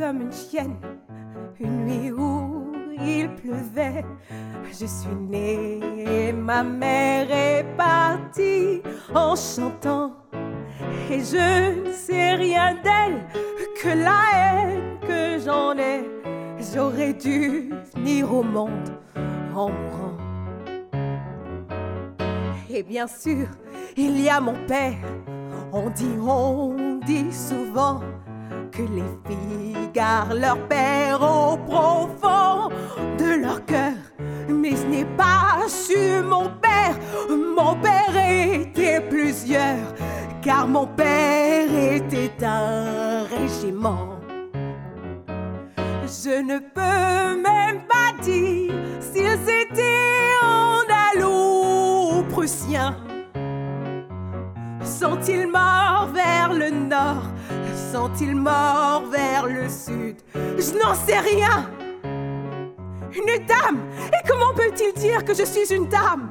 comme une chienne. Une nuit où il pleuvait, je suis née, ma mère est partie en chantant. Et je ne sais rien d'elle que la haine que j'en ai. J'aurais dû venir au monde en mourant. Et bien sûr, il y a mon père. On dit souvent que les filles gardent leur père au profond de leur cœur. Mais je n'ai pas su mon père. Mon père était plusieurs, car mon père était un régiment. Je ne peux même pas dire s'ils étaient andalous ou prussiens. Sont-ils morts vers le nord? Sont-ils morts vers le sud? Je n'en sais rien. Une dame! Et comment peut-il dire que je suis une dame?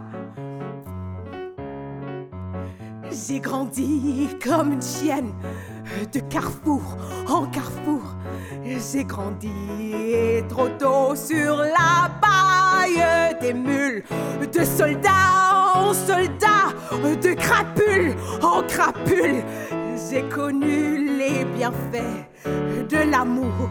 J'ai grandi comme une chienne, de carrefour en carrefour. J'ai grandi trop tôt sur la paille des mules, de soldat en soldat, de crapule en crapule. J'ai connu les bienfaits de l'amour.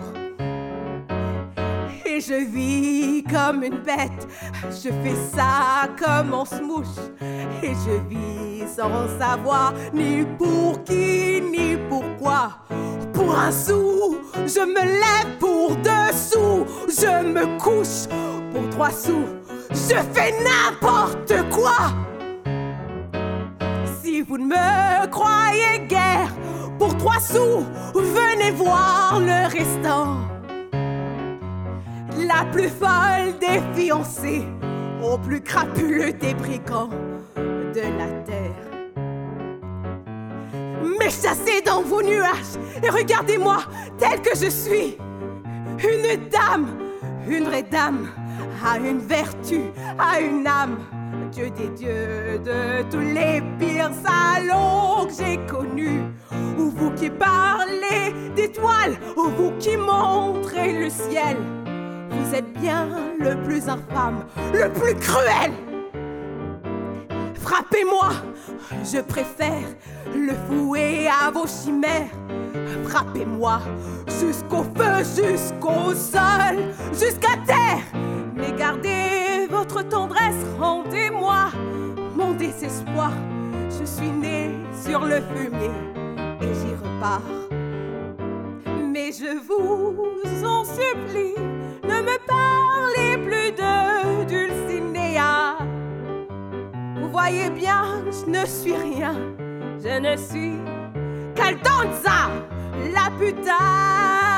Et je vis comme une bête, je fais ça comme on se mouche. Et je vis sans savoir ni pour qui ni pourquoi. Pour un sou, je me lève, pour 2 sous, je me couche. Pour 3 sous, je fais n'importe quoi. Si vous ne me croyez guère, pour 3 sous, venez voir le restant. La plus folle des fiancées, au plus crapuleux des brigands de la terre. Mais chassez dans vos nuages et regardez-moi telle que je suis. Une dame, une vraie dame, a une vertu, a une âme. Dieu des dieux de tous les pires salauds que j'ai connus. Ou vous qui parlez d'étoiles, ou vous qui montrez le ciel. Vous êtes bien le plus infâme, le plus cruel. Frappez-moi, je préfère le fouet à vos chimères. Frappez-moi jusqu'au feu, jusqu'au sol, jusqu'à terre. Mais gardez votre tendresse, rendez-moi mon désespoir. Je suis née sur le fumier et j'y repars. Mais je vous en supplie, ne me parlez plus de Dulcinea. Vous voyez bien, je ne suis rien, je ne suis qu'Aldonza, la putain.